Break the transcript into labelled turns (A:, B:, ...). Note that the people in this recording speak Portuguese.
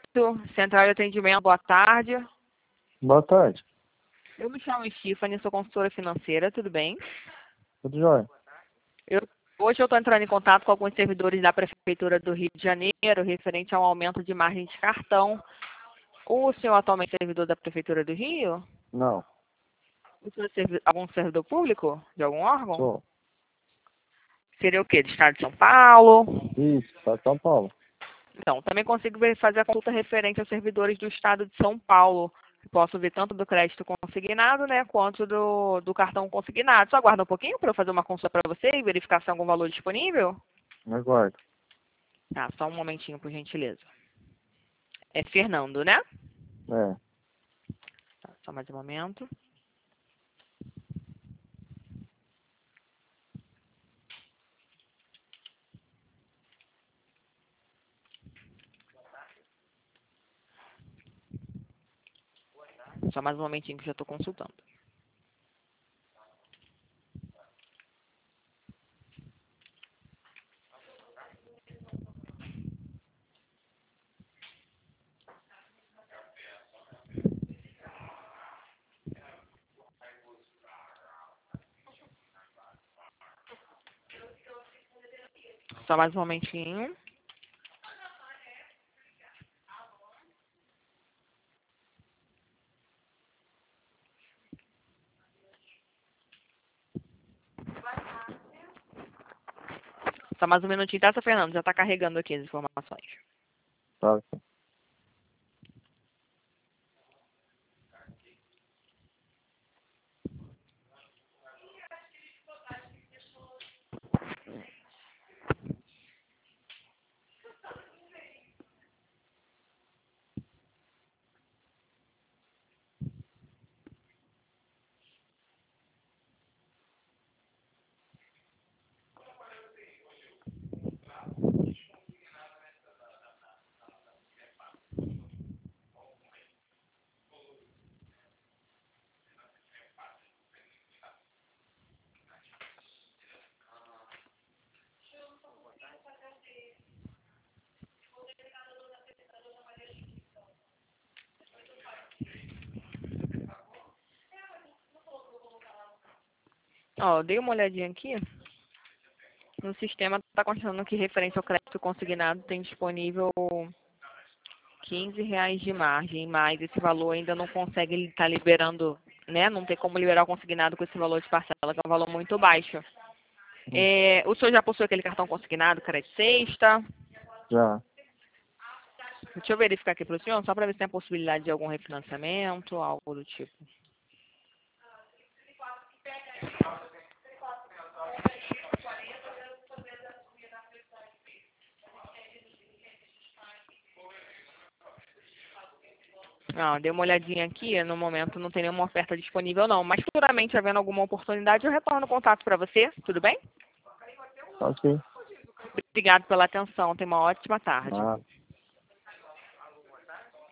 A: Central de Atendimento, boa tarde.
B: Boa tarde.
A: Eu me chamo Stephanie, sou consultora financeira, tudo bem?
B: Tudo jóia?
A: Hoje eu estou entrando em contato com alguns servidores da Prefeitura do Rio de Janeiro, referente ao aumento de margem de cartão. O senhor atualmente é servidor da Prefeitura do Rio?
B: Não.
A: O senhor é algum servidor público? De algum órgão?
B: Sou.
A: Seria o quê? Do Estado de São Paulo?
B: Isso, está São Paulo.
A: Então, também consigo fazer a consulta referente aos servidores do Estado de São Paulo. Posso ver tanto do crédito consignado, né, quanto do cartão consignado. Só aguarda um pouquinho para eu fazer uma consulta para você e verificar se tem algum valor disponível?
B: Aguardo.
A: Tá, só um momentinho, por gentileza. É Fernando, né?
B: É.
A: Tá, só mais um momento. Só mais um momentinho que eu já estou consultando. Só mais um momentinho. Só mais um minutinho, tá, seu Fernando? Já está carregando aqui as informações.
B: Tá, sim.
A: Ó, dei uma olhadinha aqui. No sistema está constando que referente ao crédito consignado tem disponível R$ 15 de margem, mas esse valor ainda não consegue estar liberando, né? Não tem como liberar o consignado com esse valor de parcela, que é um valor muito baixo. O senhor já possui aquele cartão consignado, crédito sexta?
B: Já.
A: Deixa eu verificar aqui para o senhor, só para ver se tem a possibilidade de algum refinanciamento, algo do tipo. Dei uma olhadinha aqui, no momento não tem nenhuma oferta disponível não, mas futuramente, havendo alguma oportunidade, eu retorno o contato para você, tudo bem?
B: Ok.
A: Obrigado pela atenção, tenha uma ótima tarde.
B: Ah.